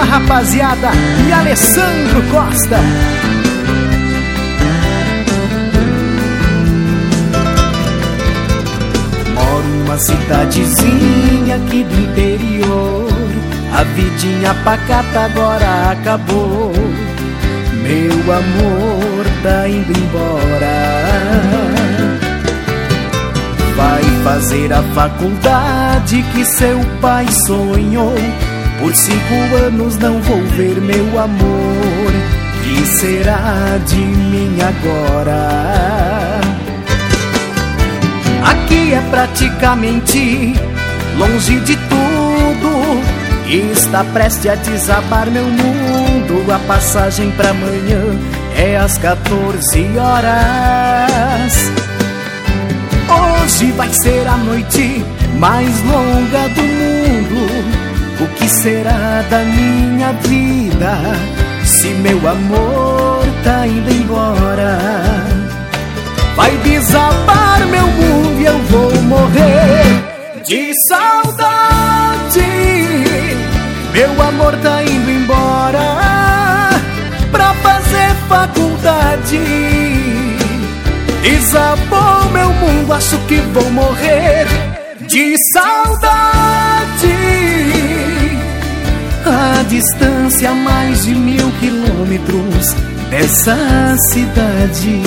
rapaziada e Alessandro Costa. Moro numa cidadezinha aqui do interior, a vidinha pacata agora acabou. Meu amor tá indo embora. Vai fazer a faculdade que seu pai sonhou. Por 5 anos não vou ver meu amor. Que será de mim agora? Aqui é praticamente longe de tudo. Está prestes a desabar meu mundo. A passagem pra amanhã é às 14 horas. Hoje vai ser a noite mais longa do mundo. O que será da minha vida se meu amor tá indo embora? Vai desabar meu mundo e eu vou morrer de saudade. Meu amor tá indo embora pra fazer faculdade. Desabou meu mundo, acho que vou morrer de saudade. A distância mais de 1000 quilômetros dessa cidade.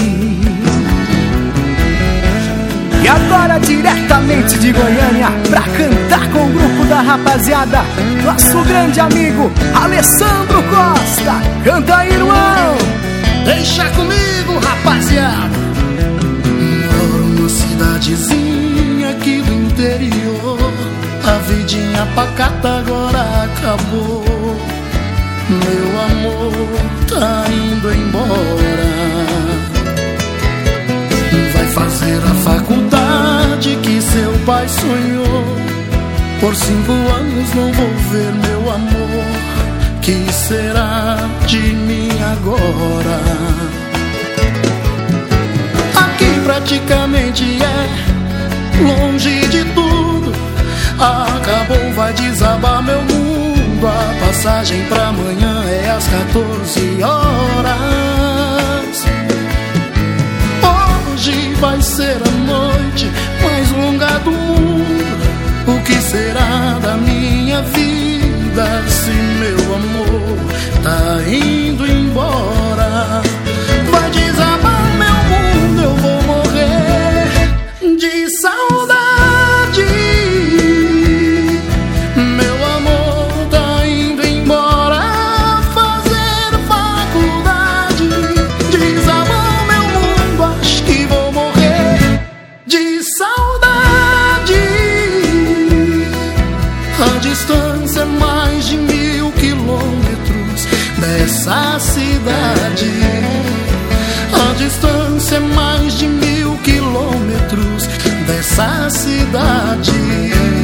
E agora diretamente de Goiânia, pra cantar com o grupo da rapaziada, nosso grande amigo Alessandro Costa. Canta aí, irmão! Deixa comigo, rapaziada. Moro numa cidadezinha aqui do interior, a vidinha pacata agora acabou. Meu amor tá indo embora. Vai fazer a faculdade que seu pai sonhou. Por 5 anos não vou ver meu amor. Que será de mim agora? Aqui praticamente é longe de tudo. Acabou, vai desabar meu mundo. A passagem pra amanhã é às 14 horas. Hoje vai ser a noite mais longa do mundo. O que será da minha vida se meu amor tá indo embora? Vai desabar meu mundo, eu vou morrer de saudade. Meu amor tá indo embora fazer faculdade. Desabou meu mundo, acho que vou morrer de saudade. A distância é mais de 1000 quilômetros dessa cidade. A distância é mais de 1000 quilômetros dessa cidade.